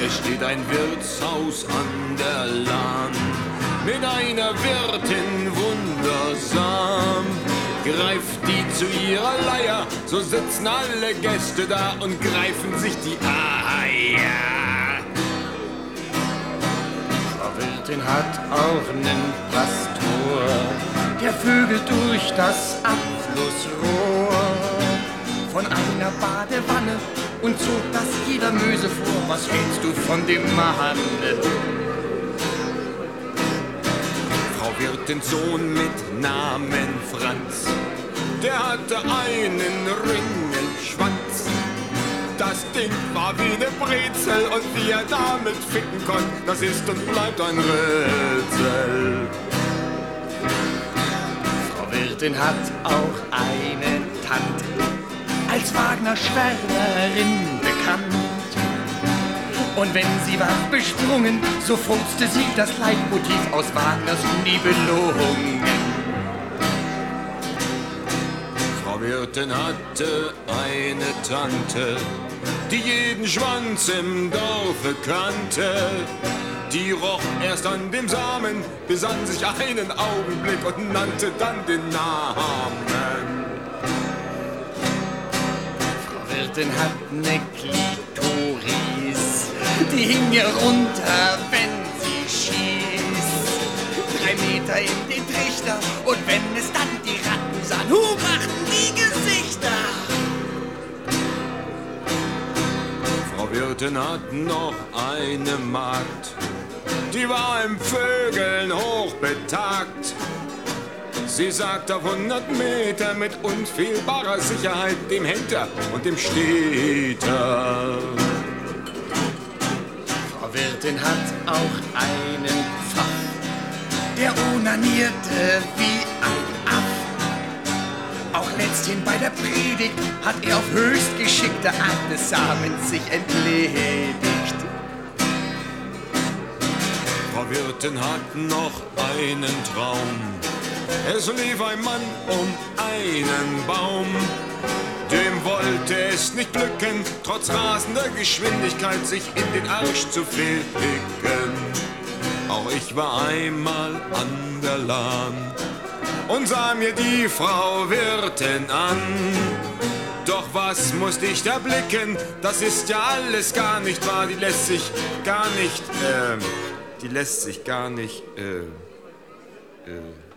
Es steht ein Wirtshaus an der Lahn mit einer Wirtin wundersam. Greift die zu ihrer Leier, so sitzen alle Gäste da und greifen sich die Eier. Frau Wirtin hat auch nen Pastor, der vögelt durch das Abflussrohr von einer Badewanne und zog das jeder Möse vor. Was hältst du von dem Mann? Frau Wirtins Sohn mit Namen Franz, der hatte einen Ringelschwanz. Das Ding war wie ne Brezel und wie er damit ficken konnte, das ist und bleibt ein Rätsel. Frau Wirtin hat auch eine Tante, als Wagner-Schwärmerin bekannt. Und wenn sie war besprungen, so fuchste sie das Leitmotiv aus Wagners Nibelungen. Frau Wirtin hatte eine Tante, die jeden Schwanz im Dorfe kannte. Die roch erst an dem Samen, besann sich einen Augenblick und nannte dann den Namen. Frau Wirtin hat ne Klitoris, die hing ihr runter, wenn sie schießt. 3 Meter in den Trichter, und wenn es dann die Ratten sahen, machten die Gesichter. Frau Wirtin hat noch eine Magd, die war im Vögeln hochbetagt. Sie sagt auf 100 Meter mit unfehlbarer Sicherheit, dem Hängt und dem steht er. Frau Wirtin hat auch einen Pfaff, der onanierte wie ein Aff. Auch letzthin bei der Predigt hat er auf höchst geschickte Art des Samens sich entledigt. Frau Wirtin hat noch einen Traum. Es lief ein Mann um einen Baum. Dem wollte es nicht glücken, trotz rasender Geschwindigkeit sich in den Arsch zu ficken. Auch ich war einmal an der Lahn und sah mir die Frau Wirtin an. Doch was musste ich da blicken? Das ist ja alles gar nicht wahr. Die lässt sich gar nicht